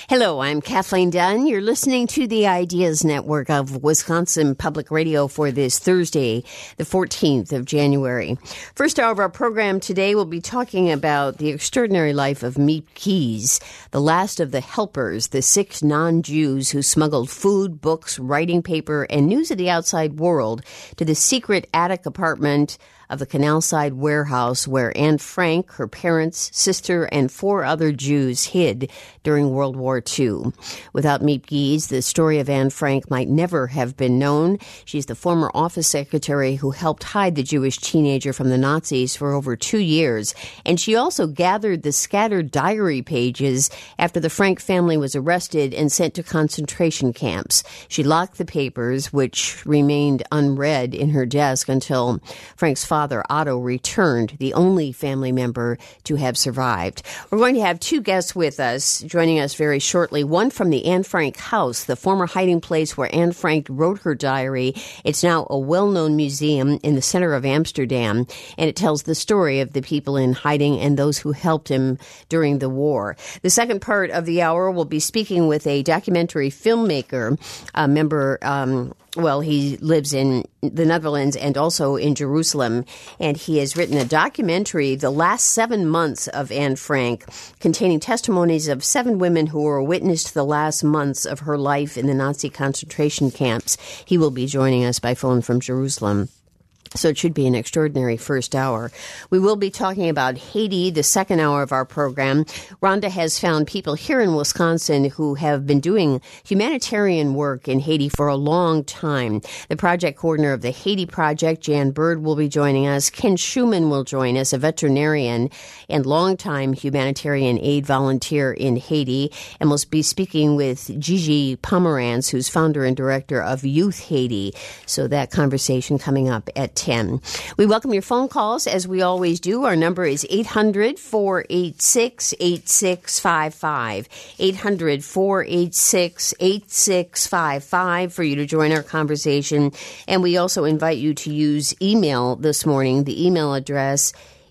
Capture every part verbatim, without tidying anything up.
Hello, I'm Kathleen Dunn. You're listening to the Ideas Network of Wisconsin Public Radio for this Thursday, the fourteenth of January. First hour of our program today, we'll be talking about the extraordinary life of Miep Gies, the last of the helpers, the six non-Jews who smuggled food, books, writing paper, and news of the outside world to the secret attic apartment of the Canal Side warehouse where Anne Frank, her parents, sister, and four other Jews hid during World War Two. Without Miep Gies, the story of Anne Frank might never have been known. She's the former office secretary who helped hide the Jewish teenager from the Nazis for over two years. And she also gathered the scattered diary pages after the Frank family was arrested and sent to concentration camps. She locked the papers, which remained unread in her desk until Frank's father Father Otto returned, the only family member to have survived. We're going to have two guests with us, joining us very shortly. One from the Anne Frank house, the former hiding place where Anne Frank wrote her diary. It's now a well-known museum in the center of Amsterdam, and it tells the story of the people in hiding and those who helped him during the war. The second part of the hour, we'll be speaking with a documentary filmmaker, a member um Well, he lives in the Netherlands and also in Jerusalem, and he has written a documentary, The Last Seven Months of Anne Frank, containing testimonies of seven women who were witness to the last months of her life in the Nazi concentration camps. He will be joining us by phone from Jerusalem. So it should be an extraordinary first hour. We will be talking about Haiti, the second hour of our program. Rhonda has found people here in Wisconsin who have been doing humanitarian work in Haiti for a long time. The project coordinator of the Haiti Project, Jan Bird, will be joining us. Ken Schuman will join us, a veterinarian and longtime humanitarian aid volunteer in Haiti. And we'll be speaking with Gigi Pomerantz, who's founder and director of Youth Haiti. So that conversation coming up at ten. We welcome your phone calls, as we always do. Our number is eight hundred, four eight six, eight six five five. eight hundred, four eight six, eight six five five for you to join our conversation. And we also invite you to use email this morning. The email address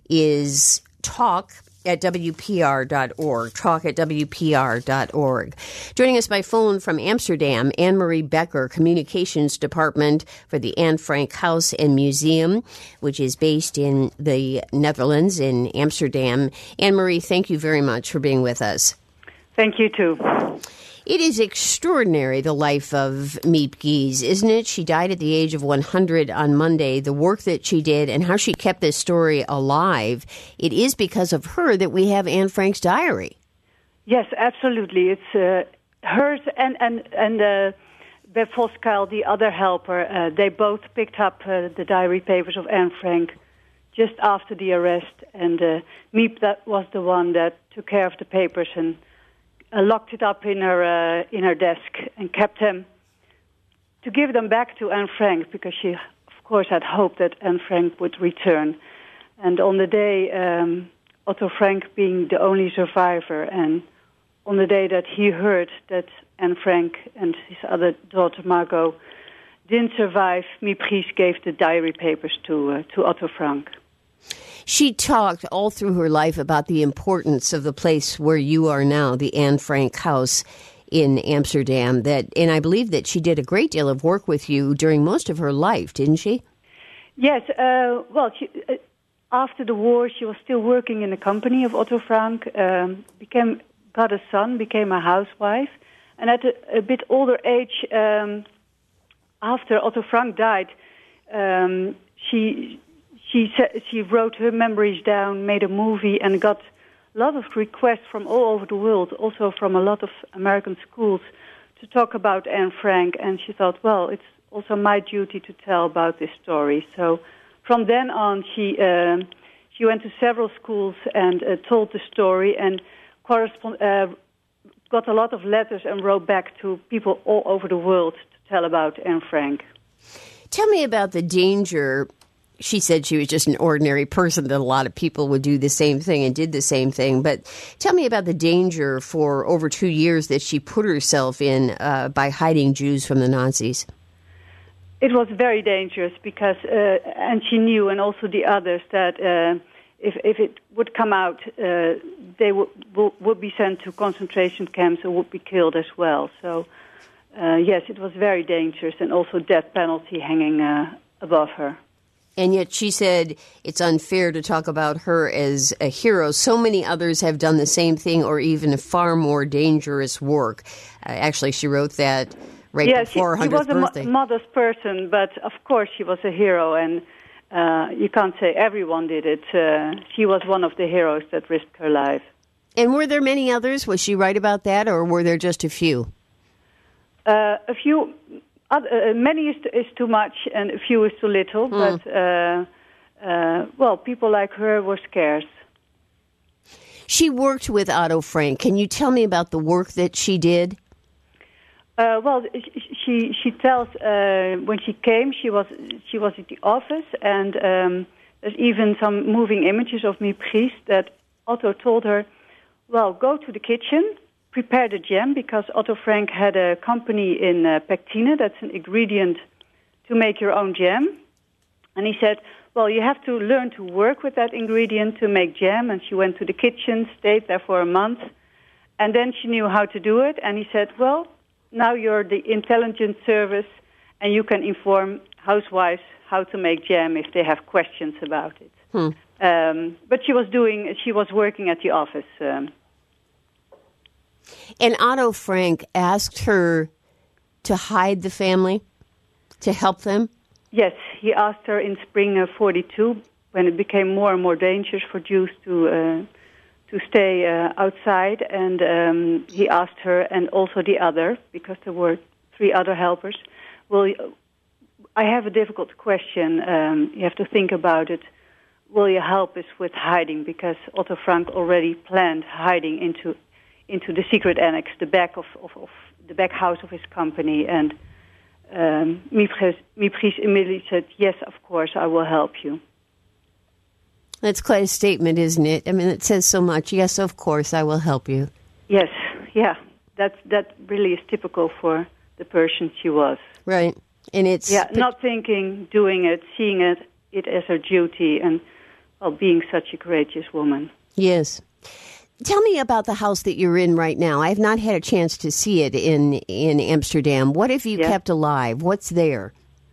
is talk at W P R dot org, talk at W P R dot org. Joining us by phone from Amsterdam, Anne-Marie Becker, Communications Department for the Anne Frank House and Museum, which is based in the Netherlands, in Amsterdam. Anne-Marie, thank you very much for being with us. Thank you, too. It is extraordinary, the life of Miep Gies, isn't it? She died at the age of one hundred on Monday. The work that she did and how she kept this story alive, it is because of her that we have Anne Frank's diary. Yes, absolutely. It's uh, hers and, and, and uh, Beb Voskuil, the other helper. Uh, they both picked up uh, the diary papers of Anne Frank just after the arrest. And uh, Miep that was the one that took care of the papers and Uh, locked it up in her uh, in her desk and kept them to give them back to Anne Frank, because she, of course, had hoped that Anne Frank would return. And on the day, um, Otto Frank being the only survivor, and on the day that he heard that Anne Frank and his other daughter, Margot, didn't survive, Miep Gies gave the diary papers to uh, to Otto Frank. She talked all through her life about the importance of the place where you are now, the Anne Frank House in Amsterdam. That, and I believe that she did a great deal of work with you during most of her life, didn't she? Yes. Uh, well, she, uh, after the war, she was still working in the company of Otto Frank, um, became got a son, became a housewife. And at a, a bit older age, um, after Otto Frank died, um, she... She she wrote her memories down, made a movie, and got a lot of requests from all over the world, also from a lot of American schools, to talk about Anne Frank. And she thought, well, it's also my duty to tell about this story. So from then on, she uh, she went to several schools and uh, told the story, and correspond, uh, got a lot of letters and wrote back to people all over the world to tell about Anne Frank. Tell me about the danger. She said she was just an ordinary person, that a lot of people would do the same thing and did the same thing. But tell me about the danger for over two years that she put herself in uh, by hiding Jews from the Nazis. It was very dangerous because, uh, and she knew, and also the others, that uh, if if it would come out, uh, they would would be sent to concentration camps or would be killed as well. So, uh, yes, it was very dangerous, and also death penalty hanging uh, above her. And yet she said it's unfair to talk about her as a hero. So many others have done the same thing or even a far more dangerous work. Uh, actually, she wrote that right yeah, before her she, hundredth she was birthday. a mo- modest person, but of course she was a hero, and uh, you can't say everyone did it. Uh, she was one of the heroes that risked her life. And were there many others? Was she right about that, or were there just a few? Uh, a few... Uh, many is, is too much and a few is too little, mm. but, uh, uh, well, people like her were scarce. She worked with Otto Frank. Can you tell me about the work that she did? Uh, well, she she tells uh, when she came, she was she was at the office, and um, there's even some moving images of Méprise that Otto told her, well, go to the kitchen, prepare the jam, because Otto Frank had a company in uh, pectine, that's an ingredient to make your own jam. And he said, well, you have to learn to work with that ingredient to make jam. And she went to the kitchen, stayed there for a month, and then she knew how to do it. And he said, well, now you're the intelligence service, and you can inform housewives how to make jam if they have questions about it. Hmm. Um, but she was doing, she was working at the office. Um, And Otto Frank asked her to hide the family, to help them? Yes, he asked her in spring of forty-two, when it became more and more dangerous for Jews to uh, to stay uh, outside. And um, he asked her, and also the other, because there were three other helpers, will you, I have a difficult question. Um, you have to think about it. Will you help us with hiding? Because Otto Frank already planned hiding into into the secret annex, the back of, of, of the back house of his company. And um, Méprise, Méprise immediately said, yes, of course, I will help you. That's quite a statement, isn't it? I mean, it says so much. Yes, of course, I will help you. Yes, yeah. That, that really is typical for the person she was. Right. And it's... Yeah, not thinking, doing it, seeing it, it as her duty, and, well, being such a courageous woman. Yes. Tell me about the house that you're in right now. I have not had a chance to see it in, in Amsterdam. What have you yeah. kept alive? What's there?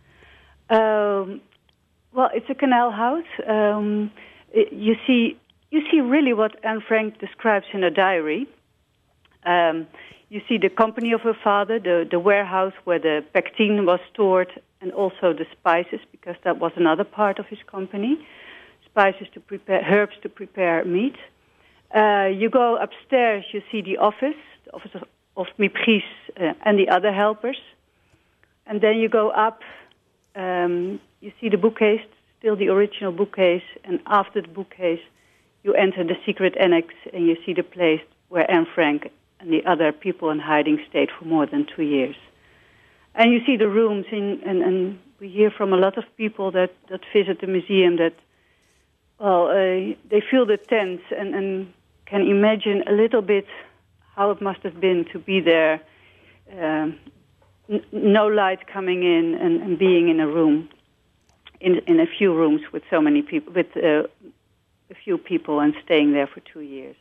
Um, well, it's a canal house. Um, it, you see, you see really what Anne Frank describes in her diary. Um, you see the company of her father, the, the warehouse where the pectine was stored, and also the spices, because that was another part of his company. Spices to prepare, herbs to prepare meat. Uh, you go upstairs, you see the office, the office of, of Méprise uh, and the other helpers. And then you go up, um, you see the bookcase, still the original bookcase, and after the bookcase, you enter the secret annex and you see the place where Anne Frank and the other people in hiding stayed for more than two years. And you see the rooms, in, and, and we hear from a lot of people that, that visit the museum that, well, uh, they feel the tense and, and can imagine a little bit how it must have been to be there, um, n- no light coming in, and, and being in a room, in in a few rooms with so many people, with uh, a few people, and staying there for two years.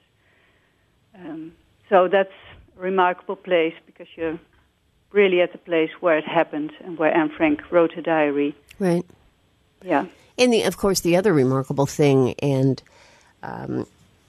Um, so that's a remarkable place, because you're really at the place where it happened and where Anne Frank wrote her diary. Right. Yeah. And the, of course, the other remarkable thing, and um,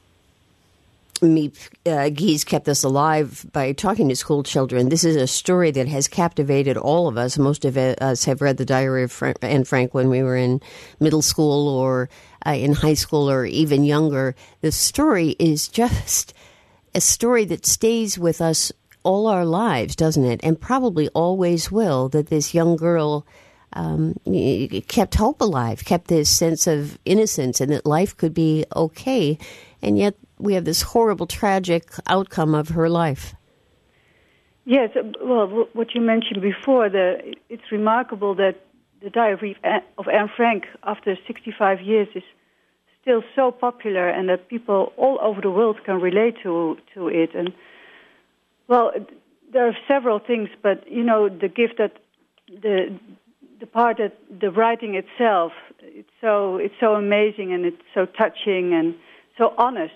Miep uh, Gies kept us alive by talking to school children. This is a story that has captivated all of us. Most of us have read the Diary of Fra- Anne Frank when we were in middle school or uh, in high school or even younger. The story is just a story that stays with us all our lives, doesn't it? And probably always will, that this young girl um, kept hope alive, kept this sense of innocence and that life could be okay. And yet we have this horrible, tragic outcome of her life. Yes, well, what you mentioned before, the, it's remarkable that the Diary of Anne Frank, after sixty-five years, is still so popular, and that people all over the world can relate to to it. And, well, there are several things, but, you know, the gift that the the part that the writing itself, it's so it's so amazing and it's so touching and so honest.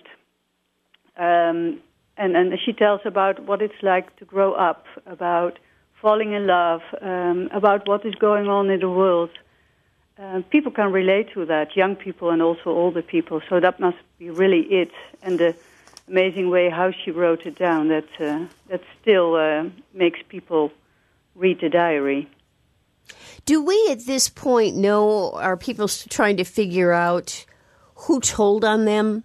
Um, and, and she tells about what it's like to grow up, about falling in love, um, about what is going on in the world. Uh, people can relate to that, young people and also older people. So that must be really it. And the amazing way how she wrote it down, that uh, that still uh, makes people read the diary. Do we at this point know, are people trying to figure out who told on them?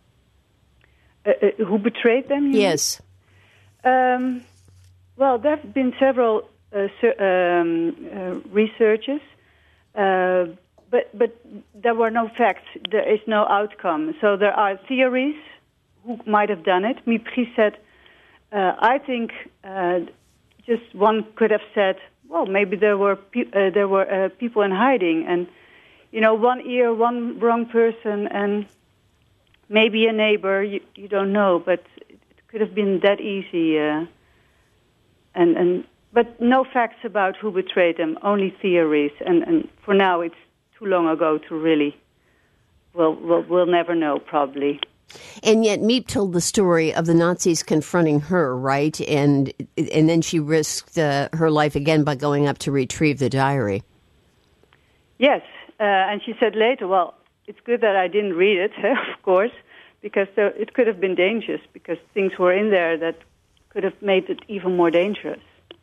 Uh, uh, who betrayed them? Yes. Um, well, there have been several uh, um, uh, researches, uh, but but there were no facts. There is no outcome. So there are theories who might have done it. Mépris said, uh, I think uh, just one could have said, well, maybe there were pe- uh, there were uh, people in hiding, and you know, one ear, one wrong person, and maybe a neighbor. You, you don't know, but it could have been that easy. Uh, and and but no facts about who betrayed them. Only theories. And, and for now, it's too long ago to really. Well, we'll we'll never know probably. And yet Miep told the story of the Nazis confronting her, right? And and then she risked uh, her life again by going up to retrieve the diary. Yes, uh, and she said later, well, it's good that I didn't read it, of course, because there, it could have been dangerous, because things were in there that could have made it even more dangerous.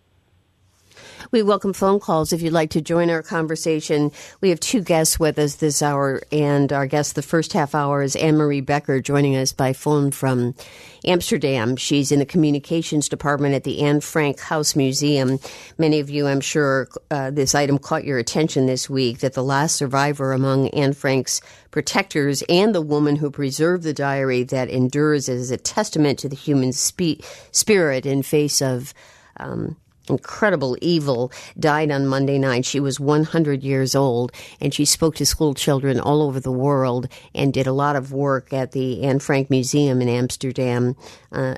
We welcome phone calls if you'd like to join our conversation. We have two guests with us this hour, and our guest the first half hour is Anne-Marie Becker, joining us by phone from Amsterdam. She's in the communications department at the Anne Frank House Museum. Many of you, I'm sure, uh, this item caught your attention this week, that the last survivor among Anne Frank's protectors and the woman who preserved the diary that endures as a testament to the human spe- spirit in face of um incredible evil, died on Monday night. She was one hundred years old, and she spoke to school children all over the world and did a lot of work at the Anne Frank Museum in Amsterdam uh,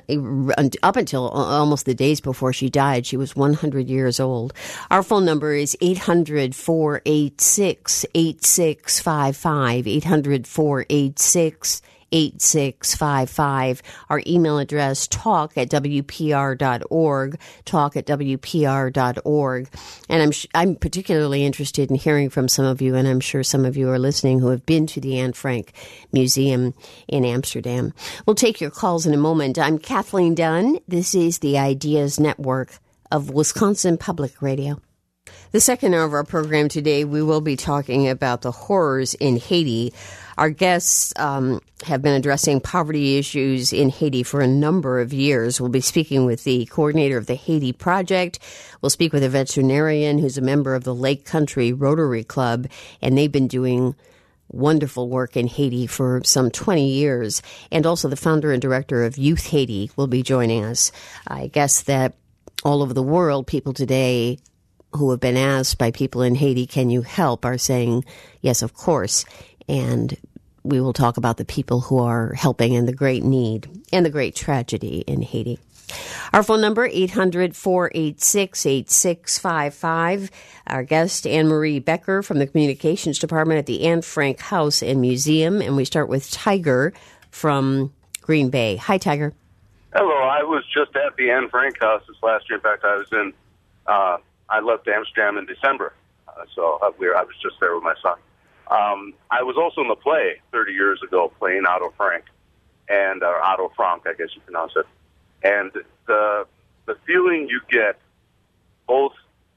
up until almost the days before she died. She was one hundred years old. Our phone number is eight hundred, four eight six, eight six five five, eight hundred, four eight six, eight six five five. Our email address, talk at w p r dot org, talk at w p r dot org. And I'm sh- I'm particularly interested in hearing from some of you, and I'm sure some of you are listening who have been to the Anne Frank Museum in Amsterdam. We'll take your calls in a moment. I'm Kathleen Dunn. This is the Ideas Network of Wisconsin Public Radio. The second hour of our program today, we will be talking about the horrors in Haiti. Our guests um, have been addressing poverty issues in Haiti for a number of years. We'll be speaking with the coordinator of the Haiti Project. We'll speak with a veterinarian who's a member of the Lake Country Rotary Club, and they've been doing wonderful work in Haiti for some twenty years. And also the founder and director of Youth Haiti will be joining us. I guess that all over the world, people today who have been asked by people in Haiti, can you help, are saying, yes, of course. And we will talk about the people who are helping and the great need and the great tragedy in Haiti. Our phone number, eight hundred, four eight six, eight six five five. Our guest, Anne-Marie Becker from the Communications Department at the Anne Frank House and Museum. And we start with Tiger from Green Bay. Hi, Tiger. Hello. I was just at the Anne Frank House this last year. In fact, I was in, uh, I left Amsterdam in December. Uh, so uh, we were, I was just there with my son. Um, I was also in the play thirty years ago playing Otto Frank, and or Otto Frank, I guess you pronounce it. And the the feeling you get, both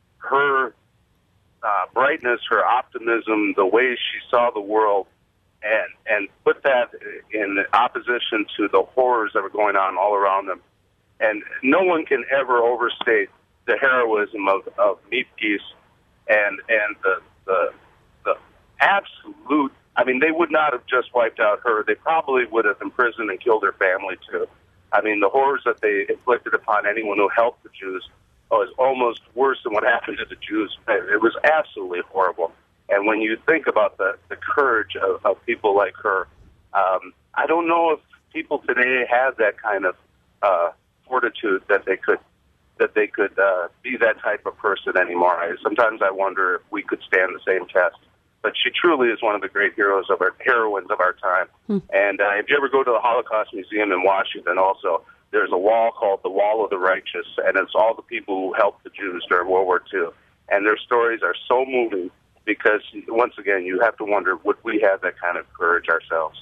her uh, brightness, her optimism, the way she saw the world, and and put that in opposition to the horrors that were going on all around them. And no one can ever overstate the heroism of of Miep and and the the the absolute. I mean, they would not have just wiped out her. They probably would have imprisoned and killed her family too. I mean, the horrors that they inflicted upon anyone who helped the Jews was almost worse than what happened to the Jews. It was absolutely horrible. And when you think about the, the courage of, of people like her, um, I don't know if people today have that kind of uh, fortitude that they could that they could uh, be that type of person anymore. I, sometimes I wonder if we could stand the same test. But she truly is one of the great heroes of our heroines of our time. Hmm. And uh, if you ever go to the Holocaust Museum in Washington, also there's a wall called the Wall of the Righteous, and it's all the people who helped the Jews during World War Two. And their stories are so moving because, once again, you have to wonder, would we have that kind of courage ourselves?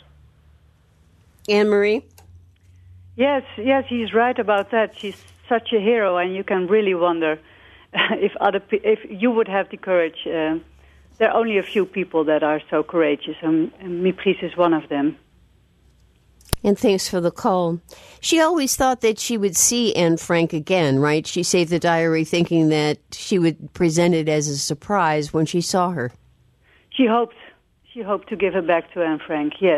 Anne-Marie? Yes, yes, he's right about that. She's such a hero, and you can really wonder if other pe- if you would have the courage. Uh, there are only a few people that are so courageous, and, and Méprise is one of them. And thanks for the call. She always thought that she would see Anne Frank again, right? She saved the diary thinking that she would present it as a surprise when she saw her. She hoped. She hoped to give her back to Anne Frank, yes.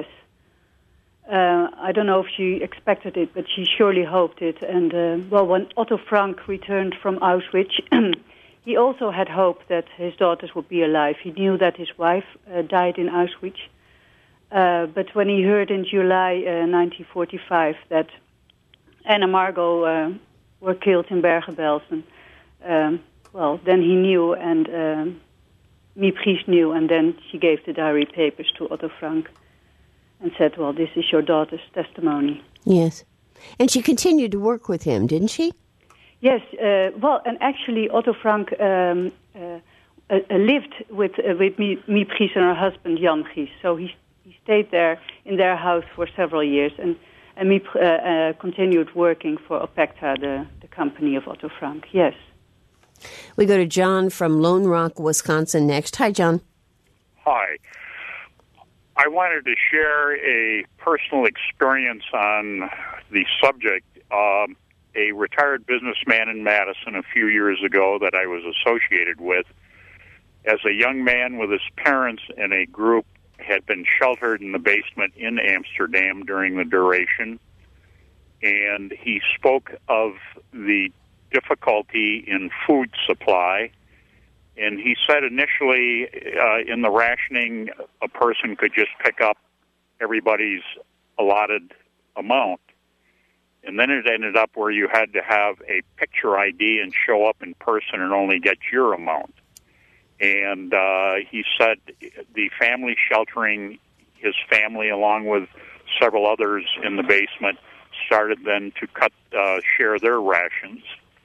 Uh, I don't know if she expected it, but she surely hoped it. And, uh, well, when Otto Frank returned from Auschwitz, he also had hope that his daughters would be alive. He knew that his wife uh, died in Auschwitz. Uh, but when he heard in July uh, nineteen forty-five that Anne and Margot uh, were killed in Bergen-Belsen, um, well, then he knew, and um, Méprise knew, and then she gave the diary papers to Otto Frank and said, well, this is your daughter's testimony. Yes. And she continued to work with him, didn't she? Yes. Uh, well, and actually Otto Frank um, uh, uh, lived with uh, with Méprise and her husband, Jan Gies. So he, he stayed there in their house for several years, and, and Méprise uh, uh, continued working for Opekta, the, the company of Otto Frank. Yes. We go to John from Lone Rock, Wisconsin next. Hi, John. Hi. I wanted to share a personal experience on the subject. Um, a retired businessman in Madison a few years ago that I was associated with, as a young man with his parents and a group, had been sheltered in the basement in Amsterdam during the duration. And he spoke of the difficulty in food supply. And he said initially uh, in the rationing, a person could just pick up everybody's allotted amount. And then it ended up where you had to have a picture I D and show up in person and only get your amount. And uh, he said the family sheltering his family along with several others in the basement started then to cut uh, share their rations.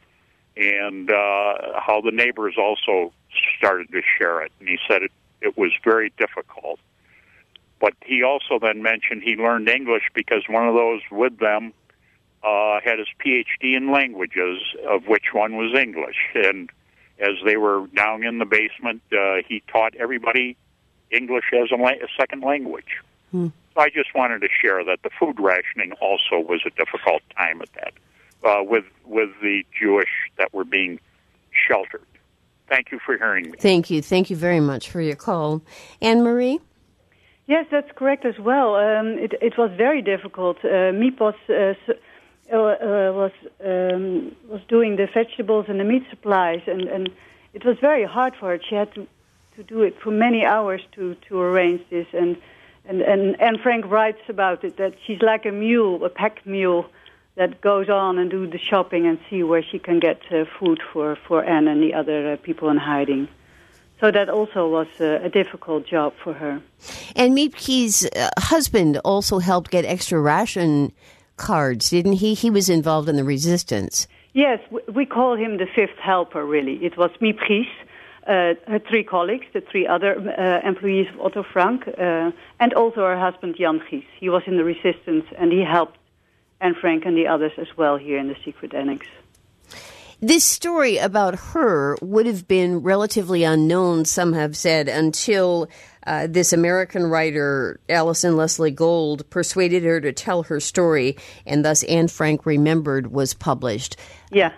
And uh, how the neighbors also started to share it. And he said it, it was very difficult. But he also then mentioned he learned English because one of those with them uh, had his P H D in languages, of which one was English. And as they were down in the basement, uh, he taught everybody English as a, la- a second language. Hmm. So I just wanted to share that the food rationing also was a difficult time at that. Uh, with with the Jewish that were being sheltered. Thank you for hearing me. Thank you. Thank you very much for your call. Anne-Marie? Yes, that's correct as well. Um, it, it was very difficult. Uh, Mipos uh, uh, uh, was um, was doing the vegetables and the meat supplies, and, and it was very hard for her. She had to, to do it for many hours to, to arrange this. And, and, and, and Frank writes about it, that she's like a mule, a pack mule, that goes on and do the shopping and see where she can get uh, food for, for Anne and the other uh, people in hiding. So that also was uh, a difficult job for her. And Miepke's uh, husband also helped get extra ration cards, didn't he? He was involved in the resistance. Yes, we call him the fifth helper, really. It was Méprise, uh, her three colleagues, the three other uh, employees of Otto Frank, uh, and also her husband Jan Gies. He was in the resistance, and he helped Anne Frank and the others as well here in the secret annex. This story about her would have been relatively unknown, some have said, until uh, this American writer, Allison Leslie Gold, persuaded her to tell her story, and thus Anne Frank Remembered was published. Yeah.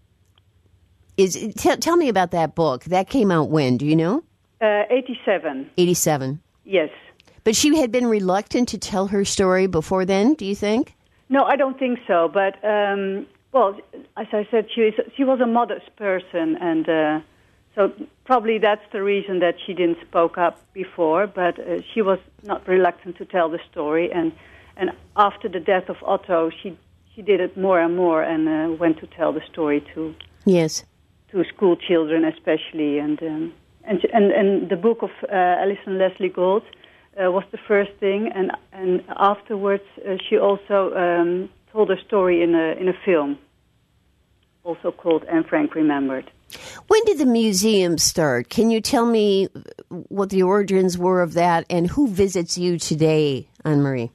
Is t- Tell me about that book. That came out when? Do you know? Uh, eighty-seven. eighty-seven. Yes. But she had been reluctant to tell her story before then, do you think? No, I don't think so. But, um, well, as I said, she, is, she was a modest person, and uh, so probably that's the reason that she didn't spoke up before, but uh, she was not reluctant to tell the story. And, and after the death of Otto, she, she did it more and more and uh, went to tell the story to Yes. To school children especially. And um, and, and and the book of uh, Alison Leslie Gold uh, was the first thing, and and afterwards uh, she also um, told her story in a in a film, also called Anne Frank Remembered. When did the museum start? Can you tell me what the origins were of that, and who visits you today, Anne-Marie?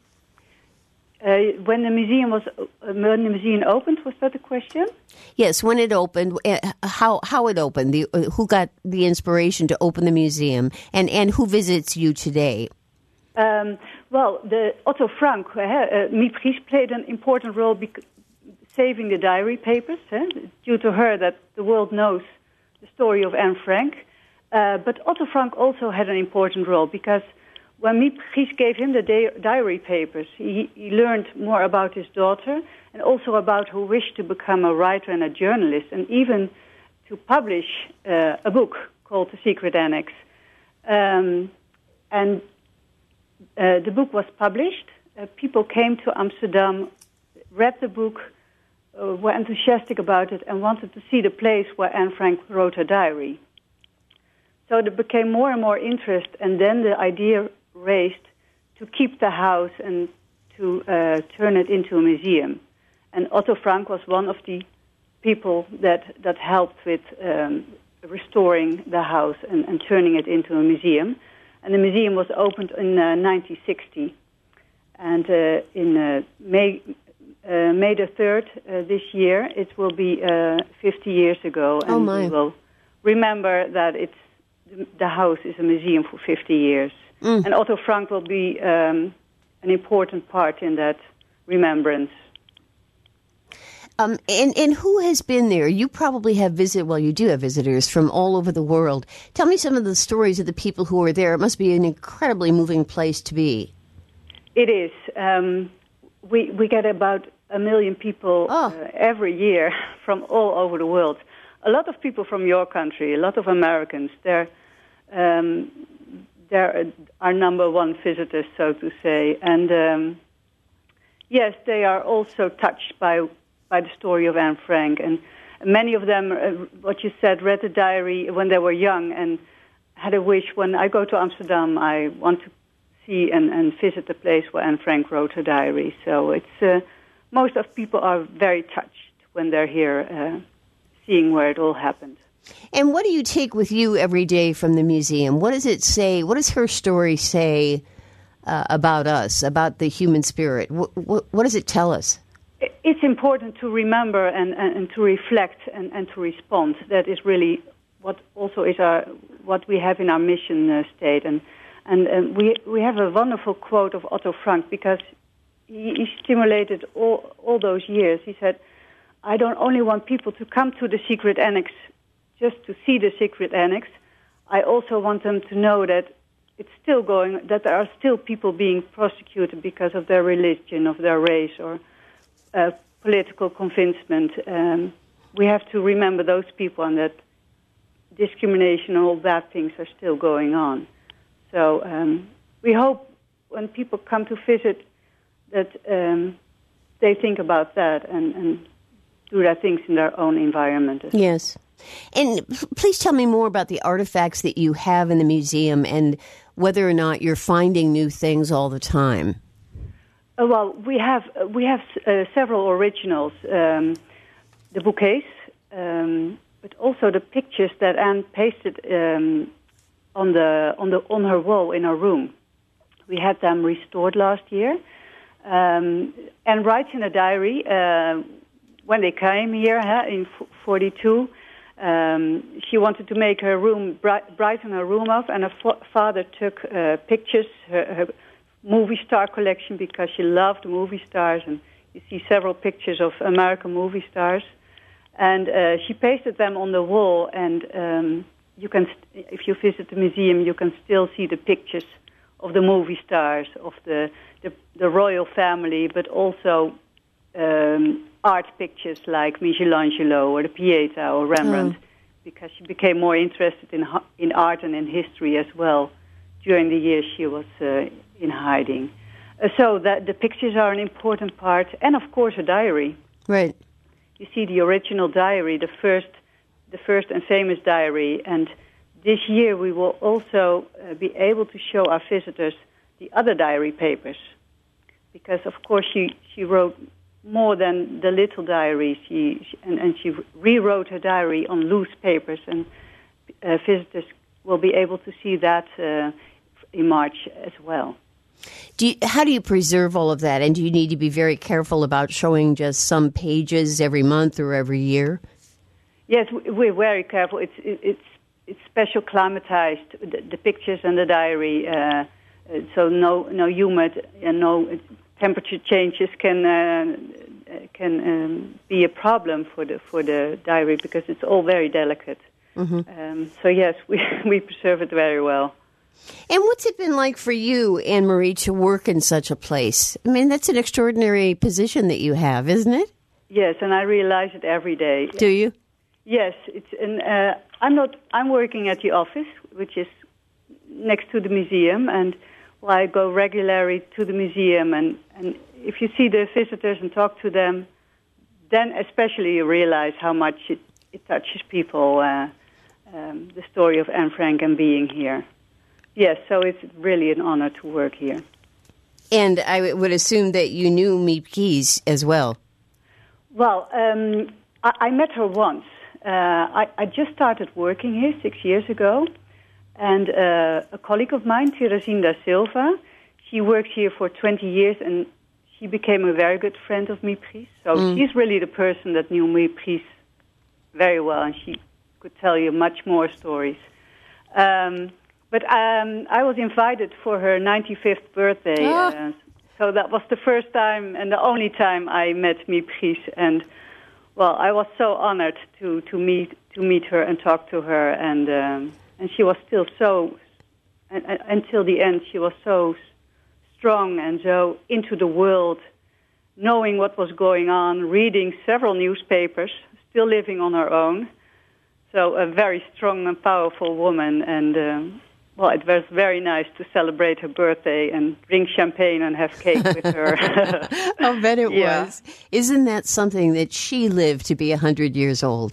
Uh, when the museum was uh, when the museum opened, was that the question? Yes, when it opened, uh, how how it opened, the, uh, who got the inspiration to open the museum, and, and who visits you today? Um, well, the Otto Frank, uh, uh, Miep Gies played an important role because saving the diary papers. Eh? Due to her, that the world knows the story of Anne Frank. Uh, but Otto Frank also had an important role because when Miep Gies gave him the di- diary papers, he, he learned more about his daughter and also about her wish to become a writer and a journalist, and even to publish uh, a book called The Secret Annex. Um, and uh, the book was published. Uh, people came to Amsterdam, read the book, uh, were enthusiastic about it, and wanted to see the place where Anne Frank wrote her diary. So there became more and more interest, and then the idea raised to keep the house and to uh, turn it into a museum. And Otto Frank was one of the people that, that helped with um, restoring the house and, and turning it into a museum. And the museum was opened in uh, nineteen sixty. And uh, in uh, May, uh, May the third uh, this year, it will be uh, fifty years ago. And oh my. we will remember that it's the house is a museum for fifty years. Mm. And Otto Frank will be um, an important part in that remembrance. Um, and, and who has been there? You probably have visit. Well, you do have visitors from all over the world. Tell me some of the stories of the people who are there. It must be an incredibly moving place to be. It is. Um, we we get about a million people oh. uh, every year from all over the world. A lot of people from your country, a lot of Americans. They're um, they're our number one visitors, so to say. And um, yes, they are also touched by by the story of Anne Frank. And many of them, uh, what you said, read the diary when they were young and had a wish, when I go to Amsterdam, I want to see and, and visit the place where Anne Frank wrote her diary. So it's uh, most of people are very touched when they're here, uh, seeing where it all happened. And what do you take with you every day from the museum? What does it say? What does her story say uh, about us, about the human spirit? What, what, what does it tell us? It's important to remember and, and, and to reflect and, and to respond. That is really what also is our what we have in our mission uh, state. And, and and we we have a wonderful quote of Otto Frank, because he, he stimulated all all those years. He said, "I don't only want people to come to the secret annex just to see the secret annex. I also want them to know that it's still going, that there are still people being prosecuted because of their religion, of their race, or uh, political convincement. Um, we have to remember those people, and that discrimination and all bad things are still going on. So um, we hope when people come to visit that um, they think about that and, and do their things in their own environment. Yes. And please tell me more about the artifacts that you have in the museum and whether or not you're finding new things all the time. Uh, well, we have uh, we have uh, several originals, um, the bouquets, um, but also the pictures that Anne pasted um, on the on the on her wall in her room. We had them restored last year. Um, Anne writes in a diary uh, when they came here huh, in forty-two. Um, she wanted to make her room bright, brighten her room up, and her fa- father took uh, pictures, her, her movie star collection, because she loved movie stars, and you see several pictures of American movie stars. And uh, she pasted them on the wall, and um, you can, st- if you visit the museum, you can still see the pictures of the movie stars, of the the, the royal family, but also um, art pictures like Michelangelo or the Pieta or Rembrandt, mm. because she became more interested in in art and in history as well during the years she was uh, in hiding. Uh, so that the pictures are an important part, and of course a diary. Right. You see the original diary, the first the first and famous diary. And this year we will also uh, be able to show our visitors the other diary papers. Because, of course, she, she wrote more than the little diary. She, she and, and she rewrote her diary on loose papers. And uh, visitors will be able to see that uh, in March as well. Do you, how do you preserve all of that? And do you need to be very careful about showing just some pages every month or every year? Yes, we're very careful. It's it's it's special climatized, the, the pictures and the diary, uh, so no no humid and no temperature changes can uh, can um, be a problem for the for the diary because it's all very delicate. Mm-hmm. Um, so yes, we we preserve it very well. And what's it been like for you, Anne-Marie, to work in such a place? I mean, that's an extraordinary position that you have, isn't it? Yes, and I realize it every day. Do you? Yes, it's. An, uh, I'm not. I'm working at the office, which is next to the museum, and well, I go regularly to the museum. And, and if you see the visitors and talk to them, then especially you realize how much it, it touches people. Uh, um, the story of Anne Frank and being here. Yes, so it's really an honor to work here. And I would assume that you knew Miep Kies as well. Well, um, I, I met her once. Uh, I, I just started working here six years ago. And uh, a colleague of mine, Teresina da Silva, she works here for twenty years, and she became a very good friend of Miep Kies. So mm. she's really the person that knew Miep Kies very well, and she could tell you much more stories. Um But um, I was invited for her ninety-fifth birthday, oh. uh, so that was the first time and the only time I met Miep Kies. And well, I was so honored to, to meet to meet her and talk to her. And um, and she was still so, and, and, until the end, she was so strong and so into the world, knowing what was going on, reading several newspapers, still living on her own. So a very strong and powerful woman. And um, well, it was very nice to celebrate her birthday and drink champagne and have cake with her. I'll bet it yeah. was. Isn't that something that she lived to be one hundred years old?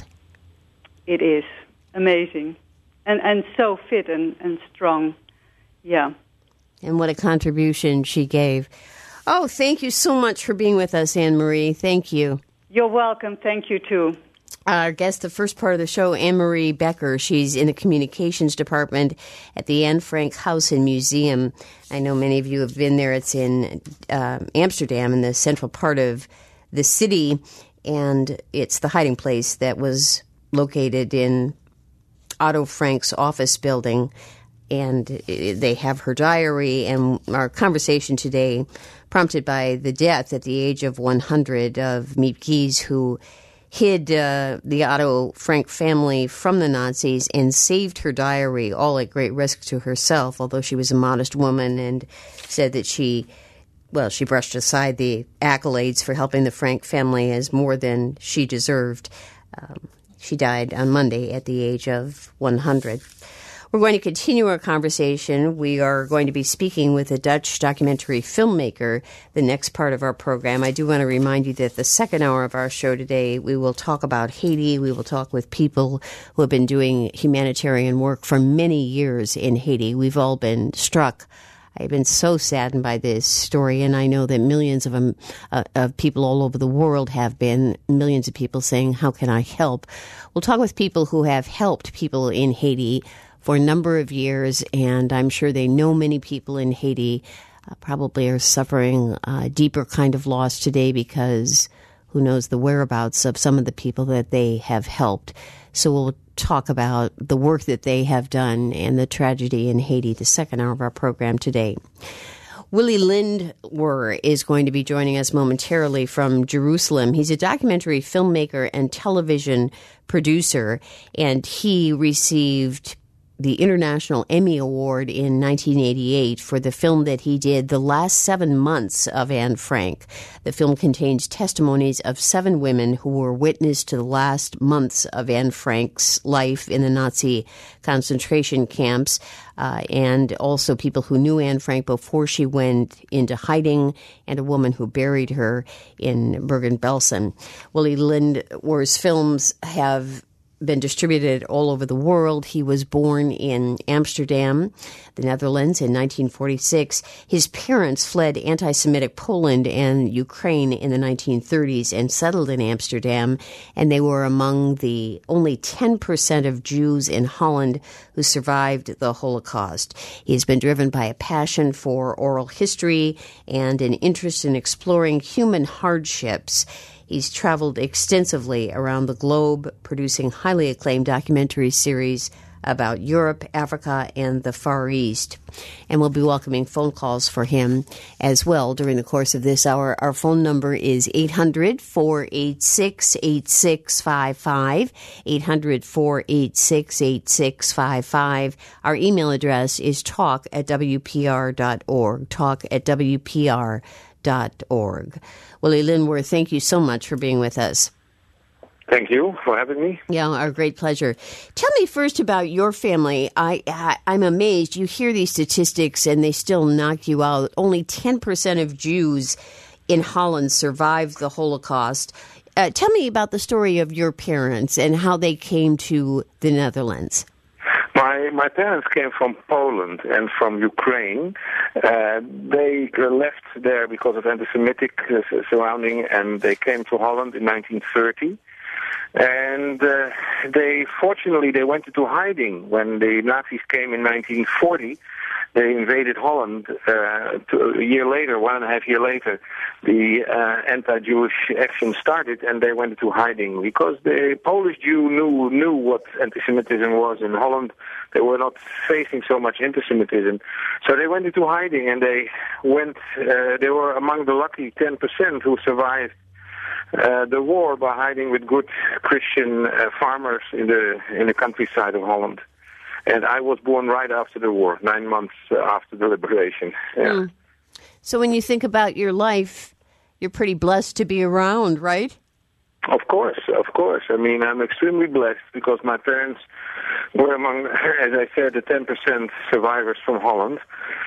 It is. Amazing. And and so fit and, and strong. Yeah. And what a contribution she gave. Oh, thank you so much for being with us, Anne-Marie. Thank you. You're welcome. Thank you, too. Our guest, the first part of the show, Anne-Marie Becker. She's in the communications department at the Anne Frank House and Museum. I know many of you have been there. It's in uh, Amsterdam, in the central part of the city, and it's the hiding place that was located in Otto Frank's office building. And they have her diary, and our conversation today prompted by the death at the age of one hundred of Miep Kies, who hid uh, the Otto Frank family from the Nazis and saved her diary, all at great risk to herself, although she was a modest woman and said that she, well, she brushed aside the accolades for helping the Frank family as more than she deserved. Um, she died on Monday at the age of one hundred. We're going to continue our conversation. We are going to be speaking with a Dutch documentary filmmaker the next part of our program. I do want to remind you that the second hour of our show today, we will talk about Haiti. We will talk with people who have been doing humanitarian work for many years in Haiti. We've all been struck. I've been so saddened by this story, and I know that millions of, um, uh, of people all over the world have been, millions of people saying, how can I help? We'll talk with people who have helped people in Haiti for a number of years, and I'm sure they know many people in Haiti uh, probably are suffering a deeper kind of loss today because who knows the whereabouts of some of the people that they have helped. So we'll talk about the work that they have done and the tragedy in Haiti, the second hour of our program today. Willy Lindwer is going to be joining us momentarily from Jerusalem. He's a documentary filmmaker and television producer, and he received the International Emmy Award in nineteen eighty-eight for the film that he did, The Last Seven Months of Anne Frank. The film contains testimonies of seven women who were witness to the last months of Anne Frank's life in the Nazi concentration camps, uh, and also people who knew Anne Frank before she went into hiding, and a woman who buried her in Bergen-Belsen. Willy Lindwer's films have been distributed all over the world. He was born in Amsterdam, the Netherlands, in nineteen forty-six. His parents fled anti-Semitic Poland and Ukraine in the nineteen thirties and settled in Amsterdam, and they were among the only ten percent of Jews in Holland who survived the Holocaust. He has been driven by a passion for oral history and an interest in exploring human hardships. He's traveled extensively around the globe, producing highly acclaimed documentary series about Europe, Africa, and the Far East. And we'll be welcoming phone calls for him as well during the course of this hour. Our phone number is eight hundred, four eight six, eight six five five, eight hundred, four eight six, eight six five five. Our email address is talk at w p r dot org, talk at w p r dot org. Willie Lindworth, thank you so much for being with us. Thank you for having me. Yeah, our great pleasure. Tell me first about your family. I, I, I'm amazed. You hear these statistics and they still knock you out. Only ten percent of Jews in Holland survived the Holocaust. Uh, tell me about the story of your parents and how they came to the Netherlands. My my parents came from Poland and from Ukraine. Uh, they left there because of anti-Semitic uh, surrounding, and they came to Holland in nineteen thirty. And uh, they, fortunately, they went into hiding when the Nazis came in nineteen forty. They invaded Holland uh, to, a year later, one and a half year later. The uh, anti-Jewish action started, and they went into hiding because the Polish Jew knew knew what anti-Semitism was in Holland. They were not facing so much anti-Semitism, so they went into hiding, and they went. Uh, they were among the lucky ten percent who survived uh, the war by hiding with good Christian uh, farmers in the in the countryside of Holland. And I was born right after the war, nine months after the liberation. Yeah. Mm. So when you think about your life, you're pretty blessed to be around, right? Of course, of course. I mean, I'm extremely blessed because my parents were among, as I said, the ten percent survivors from Holland.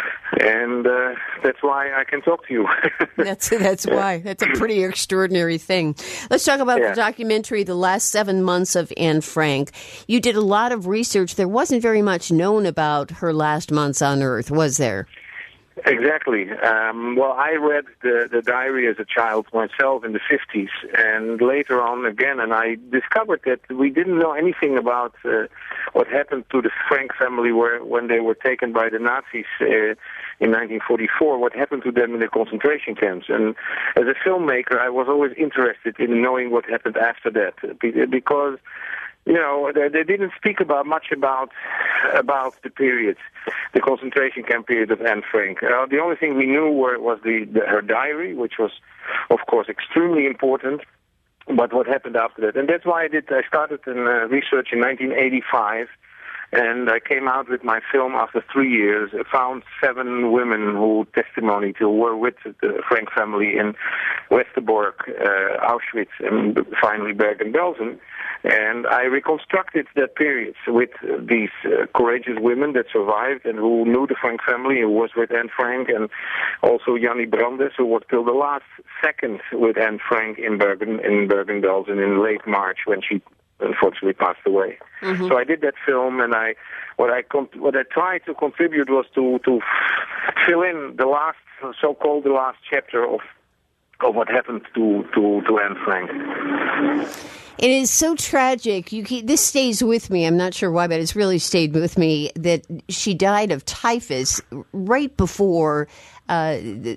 And uh, that's why I can talk to you. that's that's yeah. why. That's a pretty extraordinary thing. Let's talk about yeah. the documentary, The Last Seven Months of Anne Frank. You did a lot of research. There wasn't very much known about her last months on Earth, was there? Exactly. Um, well, I read the, the diary as a child myself in the fifties, and later on again, and I discovered that we didn't know anything about uh, what happened to the Frank family where, when they were taken by the Nazis uh, in nineteen forty-four, what happened to them in the concentration camps. And as a filmmaker, I was always interested in knowing what happened after that, because you know, they, they didn't speak about much about about the period, the concentration camp period of Anne Frank. Uh, the only thing we knew were, was the, the her diary, which was, of course, extremely important. But what happened after that, and that's why I did. I started in uh, research in nineteen eighty-five, and I came out with my film after three years. I found seven women who testimonied who were with the Frank family in Westerbork, uh, Auschwitz, and finally Bergen-Belsen. And I reconstructed that period with these uh, courageous women that survived and who knew the Frank family, who was with Anne Frank, and also Jannie Brandes, who was till the last second with Anne Frank in Bergen, in Bergen-Belsen in late March when she unfortunately passed away. Mm-hmm. So I did that film, and I what I con- what I tried to contribute was to to fill in the last, so-called the last chapter of of what happened to to, to Anne Frank. It is so tragic. You keep, this stays with me. I'm not sure why, but it's really stayed with me that she died of typhus right before uh,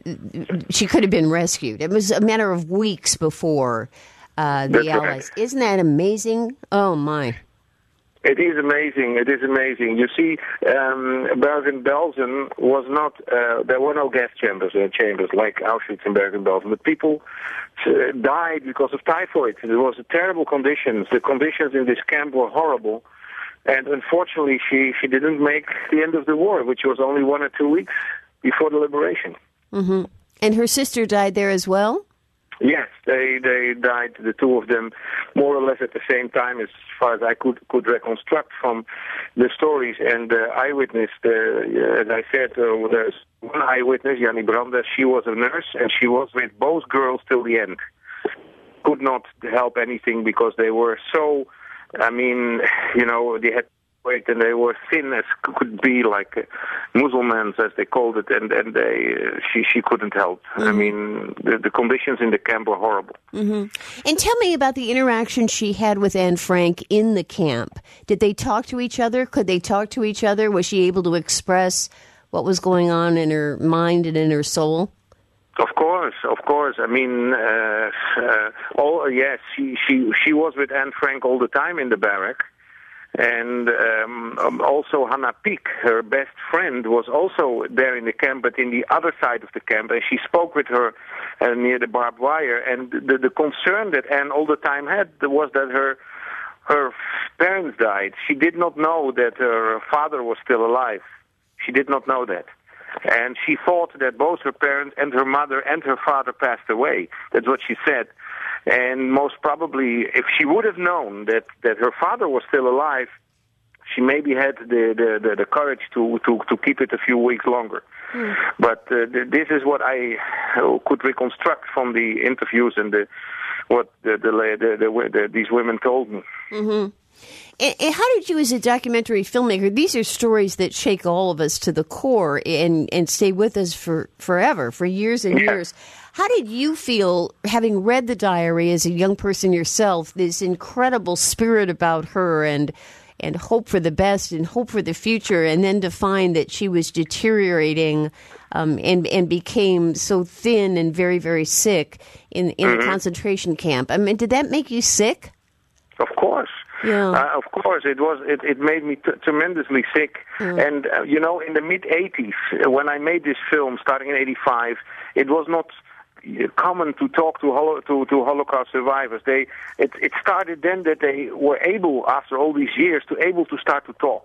she could have been rescued. It was a matter of weeks before uh, the That's Allies. Right. Isn't that amazing? Oh, my. It is amazing. It is amazing. You see, um, Bergen-Belsen was not, uh, there were no gas chambers, uh, chambers like Auschwitz and Bergen-Belsen, but people uh, died because of typhoid. There was terrible conditions. The conditions in this camp were horrible. And unfortunately, she, she didn't make the end of the war, which was only one or two weeks before the liberation. Mm-hmm. And her sister died there as well? Yes, they they died, the two of them, more or less at the same time, as far as I could could reconstruct from the stories. And the eyewitness, the, as I said, uh, there's one eyewitness, Jannie Brandes. She was a nurse, and she was with both girls till the end. Could not help anything because they were so I mean, you know, they had weight and they were thin as could be, like uh, Muslims as they called it, and and they uh, she she couldn't help. Mm-hmm. I mean, the the conditions in the camp were horrible. Mm-hmm. And tell me about the interaction she had with Anne Frank in the camp. Did they talk to each other? Could they talk to each other? Was she able to express what was going on in her mind and in her soul? Of course, of course. I mean, uh, uh, all yes, she she she was with Anne Frank all the time in the barrack. And um, also Hannah Peak, her best friend, was also there in the camp, but in the other side of the camp. And she spoke with her uh, near the barbed wire. And the, the concern that Anne all the time had was that her her parents died. She did not know that her father was still alive. She did not know that. And she thought that both her parents and her mother and her father passed away. That's what she said. And most probably, if she would have known that, that her father was still alive, she maybe had the, the, the, the courage to, to, to keep it a few weeks longer. Mm. But uh, th- this is what I uh, could reconstruct from the interviews and the, what the, the, the, the, the, these women told me. Mm-hmm. And, and how did you, as a documentary filmmaker, these are stories that shake all of us to the core and, and stay with us for forever, for years and yeah. years. How did you feel, having read the diary as a young person yourself, this incredible spirit about her and and hope for the best and hope for the future, and then to find that she was deteriorating um, and and became so thin and very, very sick in, in mm-hmm. a concentration camp? I mean, did that make you sick? Of course. Yeah. Uh, of course, it was. It, it made me t- tremendously sick. Mm. And uh, you know, in the mid eighties, when I made this film, starting in eighty-five, it was not common to talk to holo- to, to Holocaust survivors. They it, it started then that they were able, after all these years, to able to start to talk.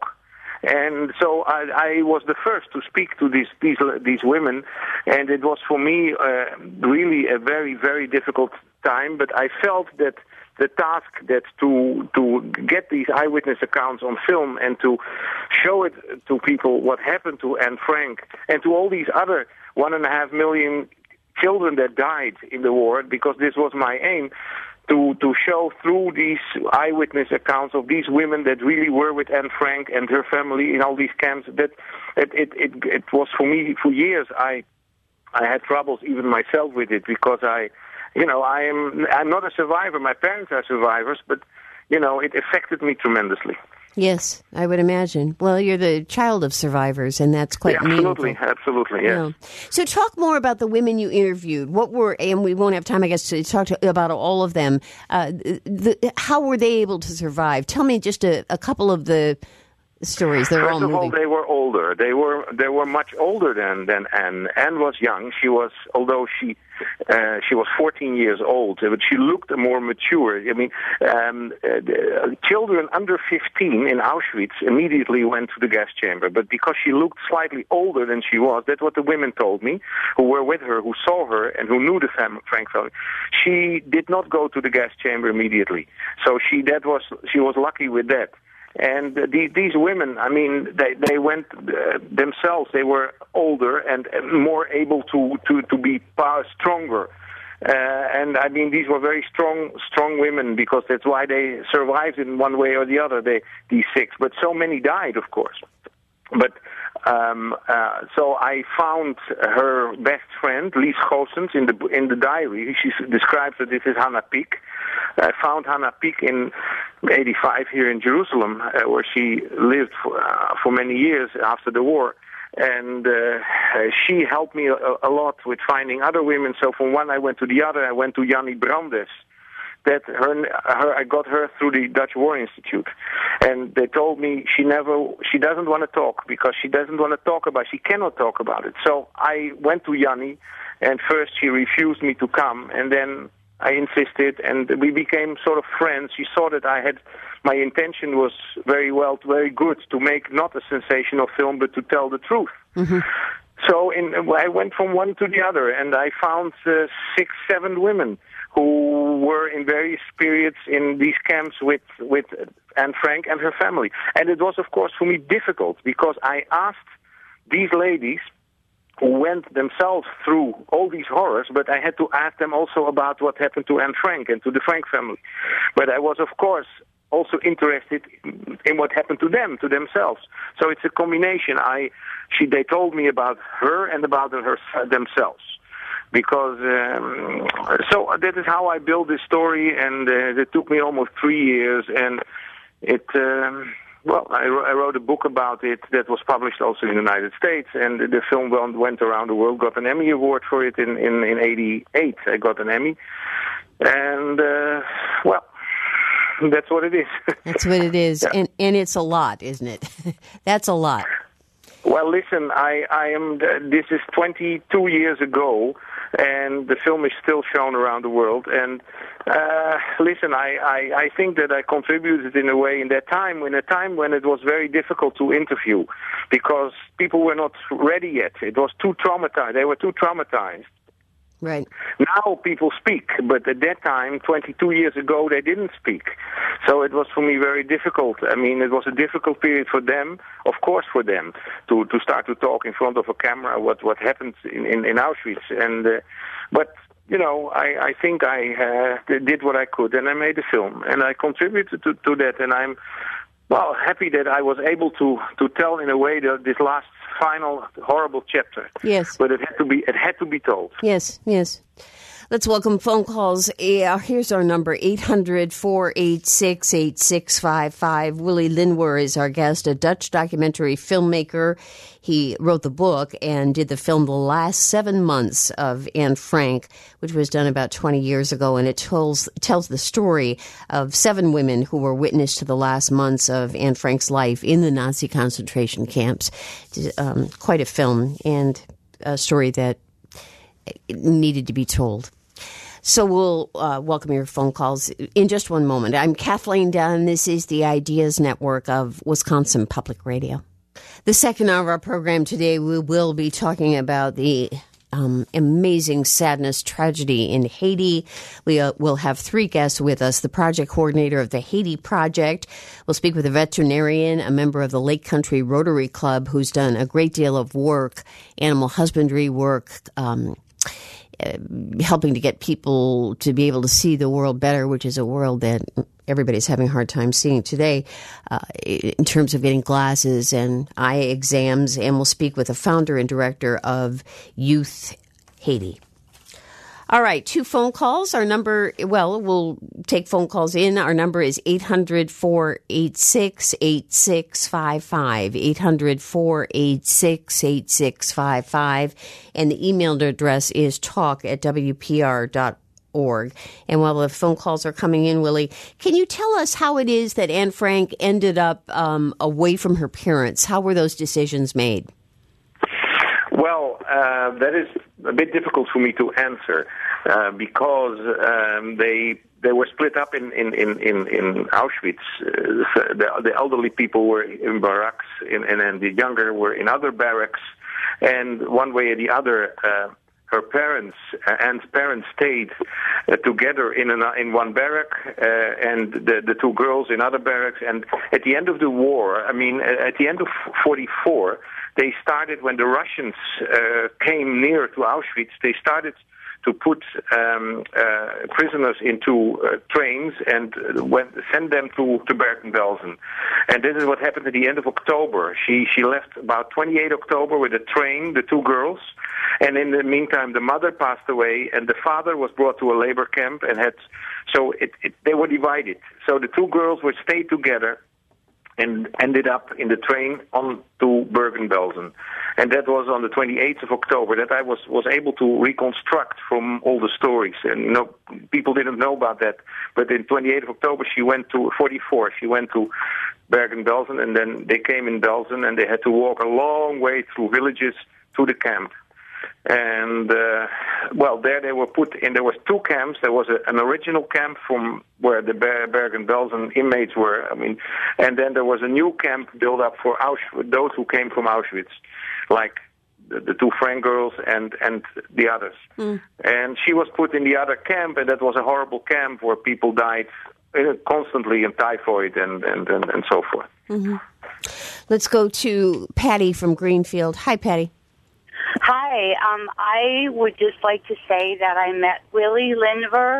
And so I, I was the first to speak to these these these women, and it was for me uh, really a very very difficult time. But I felt that the task that to to get these eyewitness accounts on film and to show it to people what happened to Anne Frank and to all these other one and a half million children that died in the war, because this was my aim, to, to show through these eyewitness accounts of these women that really were with Anne Frank and her family in all these camps, that it, it, it, it was for me, for years, I I had troubles even myself with it, because I, you know, I am, I'm not a survivor, my parents are survivors, but, you know, it affected me tremendously. Yes, I would imagine. Well, you're the child of survivors, and that's quite yeah, absolutely, meaningful. Absolutely, yes. Yeah. So talk more about the women you interviewed. What were, and we won't have time, I guess, to talk to, about all of them. Uh, the, how were they able to survive? Tell me just a, a couple of the stories. They're First all of moving. all, they were older. They were they were much older than than Anne. Anne was young. She was, although she uh, she was fourteen years old, but she looked more mature. I mean, um, uh, the children under fifteen in Auschwitz immediately went to the gas chamber. But because she looked slightly older than she was, that's what the women told me, who were with her, who saw her, and who knew the fam- Frank family. She did not go to the gas chamber immediately. So she that was she was lucky with that. And uh, these, these women, I mean, they, they went uh, themselves, they were older and, and more able to, to, to be power, stronger. Uh, and I mean, these were very strong, strong women, because that's why they survived in one way or the other, they, these six. But so many died, of course. But um, uh, so I found her best friend, Lies Goossens, in the in the diary. She describes that this is Hannah Peak. I found Hannah Peak in eighty-five here in Jerusalem, uh, where she lived for, uh, for many years after the war. And uh, she helped me a, a lot with finding other women. So from one I went to the other. I went to Jannie Brandes. That her, her, I got her through the Dutch War Institute, and they told me she never, she doesn't want to talk because she doesn't want to talk about, she cannot talk about it. So I went to Jannie, and first she refused me to come, and then I insisted, and we became sort of friends. She saw that I had, my intention was very well, very good to make not a sensational film, but to tell the truth. Mm-hmm. So in, I went from one to the other, and I found uh, six, seven women who were in various periods in these camps with, with Anne Frank and her family. And it was, of course, for me difficult, because I asked these ladies who went themselves through all these horrors, but I had to ask them also about what happened to Anne Frank and to the Frank family. But I was, of course, also interested in what happened to them, to themselves. So it's a combination. I, she, they told me about her and about her themselves. Because um, so that is how I built this story, and uh, it took me almost three years. And it, um, well, I, I wrote a book about it that was published also in the United States, and the film went around the world. Got an Emmy Award for it in in, in eighty-eight. I got an Emmy, and uh, well, that's what it is. That's what it is, yeah. and and it's a lot, isn't it? That's a lot. Well, listen, I, I am. This is twenty-two years ago, and the film is still shown around the world. And uh, listen, I, I, I think that I contributed in a way in that time, in a time when it was very difficult to interview, because people were not ready yet. It was too traumatized. They were too traumatized. Right. Now people speak, but at that time, twenty-two years ago, they didn't speak. So it was for me very difficult. I mean, it was a difficult period for them, of course for them, to, to start to talk in front of a camera what, what happened in, in, in Auschwitz. And uh, but, you know, I, I think I uh, did what I could, and I made a film, and I contributed to, to that, and I'm, well, happy that I was able to, to tell in a way that this last final horrible chapter. Yes. But it had to be it had to be told. Yes, yes. Let's welcome phone calls. Uh, here's our number, eight hundred, four eight six, eight six five five. Willy Linwer is our guest, a Dutch documentary filmmaker. He wrote the book and did the film The Last Seven Months of Anne Frank, which was done about twenty years ago, and it tells, tells the story of seven women who were witness to the last months of Anne Frank's life in the Nazi concentration camps. Um, quite a film and a story that needed to be told. So we'll uh, welcome your phone calls in just one moment. I'm Kathleen Dunn. This is the Ideas Network of Wisconsin Public Radio. The second hour of our program today, we will be talking about the um, amazing sadness, tragedy in Haiti. We uh, will have three guests with us. The project coordinator of the Haiti Project. We'll speak with a veterinarian, a member of the Lake Country Rotary Club, who's done a great deal of work, animal husbandry work, um, Uh, helping to get people to be able to see the world better, which is a world that everybody's having a hard time seeing today, uh, in terms of getting glasses and eye exams. And we'll speak with the founder and director of Youth Haiti. All right, two phone calls. Our number, well, we'll take phone calls in. Our number is eight hundred, four eight six, eight six five five, eight hundred, four eight six, eight six five five, and the email address is talk at w p r dot org. And while the phone calls are coming in, Willie, can you tell us how it is that Anne Frank ended up um, away from her parents? How were those decisions made? Well, uh, that is a bit difficult for me to answer uh, because um, they they were split up in in in in, in Auschwitz. Uh, the, the elderly people were in barracks, in, and then the younger were in other barracks, and one way or the other. Uh, Her parents, uh, Anne's parents, stayed uh, together in an, in one barrack, uh, and the, the two girls in other barracks. And at the end of the war, I mean, at the end of forty-four, they started, when the Russians uh, came near to Auschwitz, they started to put um, uh, prisoners into uh, trains and went, send them to, to Bergen-Belsen. And this is what happened at the end of October. She she left about twenty-eighth of October with a train, the two girls, and in the meantime the mother passed away and the father was brought to a labor camp and had, so it, it, they were divided. So the two girls were stayed together and ended up in the train on to Bergen-Belsen. And that was on the twenty-eighth of October that I was, was able to reconstruct from all the stories. And, you know, people didn't know about that. But in twenty-eighth of October, she went to, forty-four, she went to Bergen-Belsen, and then they came in Belsen, and they had to walk a long way through villages to the camp. And, uh, well, there they were put in, there was two camps. There was a, an original camp from where the Ber- Bergen-Belsen inmates were, I mean, and then there was a new camp built up for Auschwitz, those who came from Auschwitz, like the, the two Frank girls and, and the others. Mm. And she was put in the other camp, and that was a horrible camp where people died constantly in typhoid and, and, and, and so forth. Mm-hmm. Let's go to Patty from Greenfield. Hi, Patty. Hi, um, I would just like to say that I met Willy Linver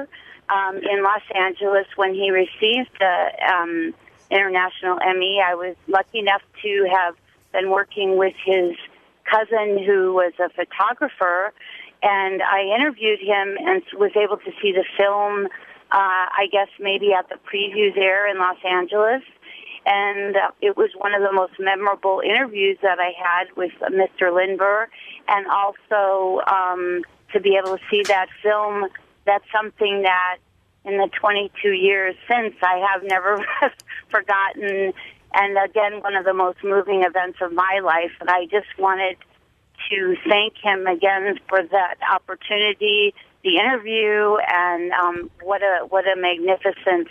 um, in Los Angeles when he received the um, International Emmy. I was lucky enough to have been working with his cousin who was a photographer, and I interviewed him and was able to see the film, uh, I guess maybe at the previews there in Los Angeles. And uh, it was one of the most memorable interviews that I had with uh, Mister Lindbergh. And also um, to be able to see that film, that's something that in the twenty-two years since I have never forgotten. And again, one of the most moving events of my life. And I just wanted to thank him again for that opportunity, the interview, and um, what a what a magnificent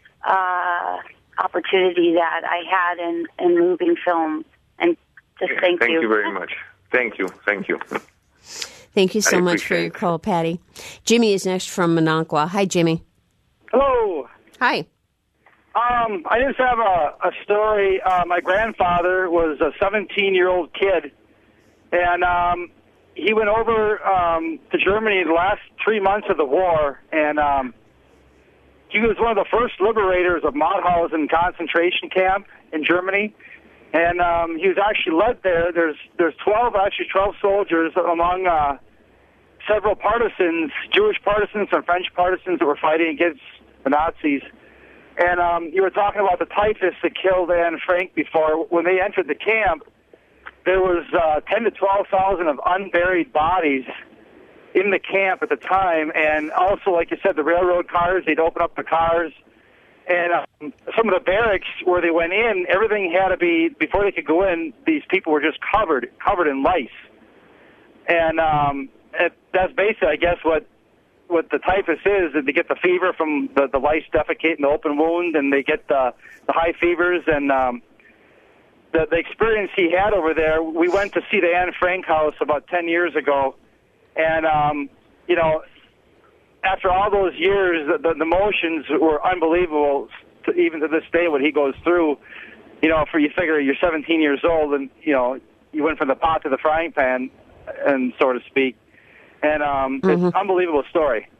uh opportunity that I had in, in moving film. And just thank, thank you. Thank you very much. Thank you. Thank you. Thank you so much for your call, Patty. Jimmy is next from Minocqua. Hi, Jimmy. Hello. Hi. Um, I just have a, a story. Uh, my grandfather was a seventeen-year-old kid, and um, he went over um, to Germany the last three months of the war, and um, he was one of the first liberators of Mauthausen concentration camp in Germany, and um, he was actually led there. There's there's twelve, actually twelve soldiers among uh, several partisans, Jewish partisans and French partisans that were fighting against the Nazis. And um, you were talking about the typhus that killed Anne Frank before. When they entered the camp, there was uh, ten to twelve thousand of unburied bodies in the camp at the time, and also, like you said, the railroad cars, they'd open up the cars, and um, some of the barracks where they went in, everything had to be, before they could go in, these people were just covered, covered in lice. And um, it, that's basically, I guess, what what the typhus is, that they get the fever from the, the lice defecating the open wound, and they get the, the high fevers, and um, the, the experience he had over there, we went to see the Anne Frank house about ten years ago. And, um, you know, after all those years, the, the, the emotions were unbelievable, to, even to this day, what he goes through. You know, for you figure you're seventeen years old, and, you know, you went from the pot to the frying pan, and so to speak. And um, mm-hmm. It's an unbelievable story.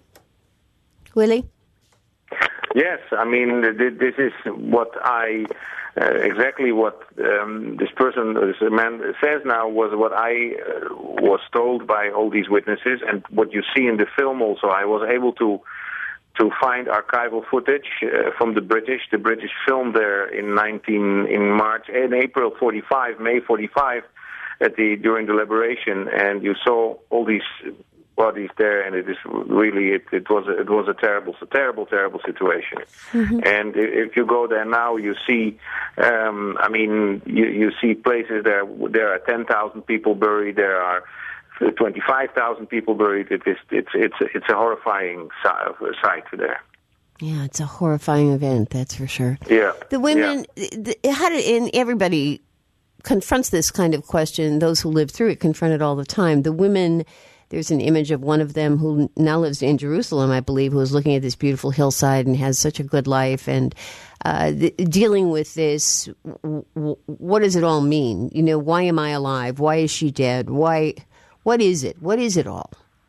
Willie? Yes, I mean, this is what I... Uh, exactly what um, this person, this man says now was what I uh, was told by all these witnesses, and what you see in the film also. I was able to to find archival footage uh, from the British. The British filmed there in nineteen in March, in April forty-five, May forty-five, at the during the liberation, and you saw all these bodies there, and it is really it, it was a, it was a terrible, a terrible, terrible situation. Mm-hmm. And if you go there now, you see, um, I mean, you, you see places there. There are ten thousand people buried. There are twenty-five thousand people buried. It is it's it's it's a horrifying sight there. Yeah, it's a horrifying event. That's for sure. Yeah, the women. Yeah. The, how did and everybody confronts this kind of question. Those who live through it confront it all the time. The women. There's an image of one of them who now lives in Jerusalem, I believe, who is looking at this beautiful hillside and has such a good life. And uh, the, dealing with this, w- w- what does it all mean? You know, why am I alive? Why is she dead? Why? What is it? What is it all?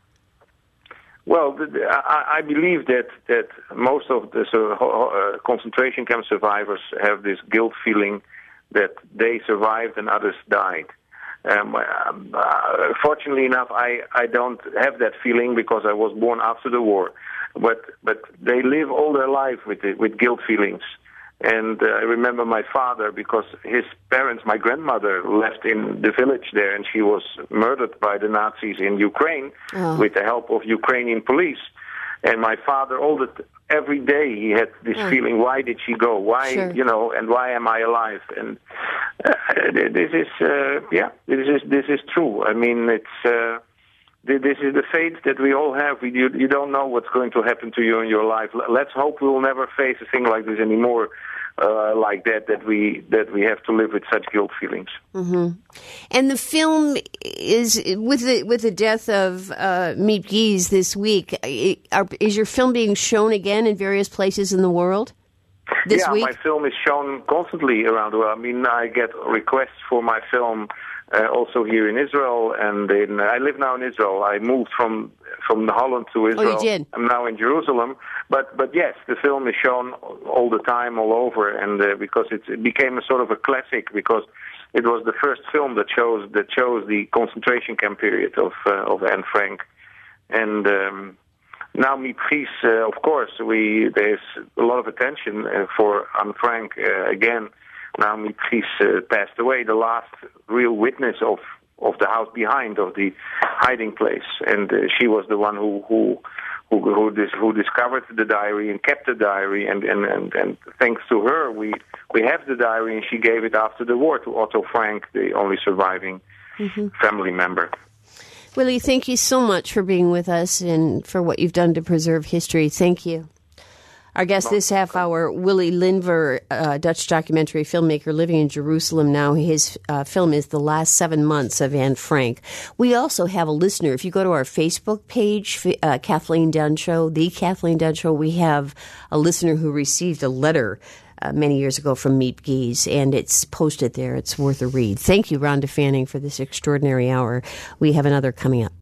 Well, the, the, I, I believe that, that most of the so, uh, concentration camp survivors have this guilt feeling that they survived and others died. Um, uh, fortunately enough, I, I don't have that feeling because I was born after the war. But but they live all their life with the, with guilt feelings. And uh, I remember my father, because his parents, my grandmother, left in the village there, and she was murdered by the Nazis in Ukraine oh. with the help of Ukrainian police. And my father, all the every day, he had this oh. feeling: why did she go? Why, sure. you know, and why am I alive? And uh, this is, uh, yeah, this is this is true. I mean, it's uh, this is the fate that we all have. We, you, you don't know what's going to happen to you in your life. Let's hope we will never face a thing like this anymore. Uh, like that, that we that we have to live with such guilt feelings. Mm-hmm. And the film is with the with the death of uh, Miep Gies this week. Are, is your film being shown again in various places in the world this yeah, week? My film is shown constantly around the world. I mean, I get requests for my film uh, also here in Israel. And in, I live now in Israel. I moved from from Holland to Israel. Oh, you did? I'm now in Jerusalem. But but yes, the film is shown all the time, all over, and uh, because it's, it became a sort of a classic, because it was the first film that shows that shows the concentration camp period of uh, of Anne Frank, and um, now Miep Gies, uh, of course, we there's a lot of attention uh, for Anne Frank uh, again. Now Miep Gies uh, passed away, the last real witness of of the house behind, of the hiding place, and uh, she was the one who who. Who who, dis, who discovered the diary and kept the diary, and, and, and, and thanks to her, we we have the diary, and she gave it after the war to Otto Frank, the only surviving mm-hmm. family member. Willie, thank you so much for being with us and for what you've done to preserve history. Thank you. Our guest this half hour, Willie Linver, uh, Dutch documentary filmmaker living in Jerusalem now. His uh, film is The Last Seven Months of Anne Frank. We also have a listener. If you go to our Facebook page, uh, Kathleen Dunn Show, The Kathleen Dunn Show, we have a listener who received a letter uh, many years ago from Miep Gies, and it's posted there. It's worth a read. Thank you, Rhonda Fanning, for this extraordinary hour. We have another coming up.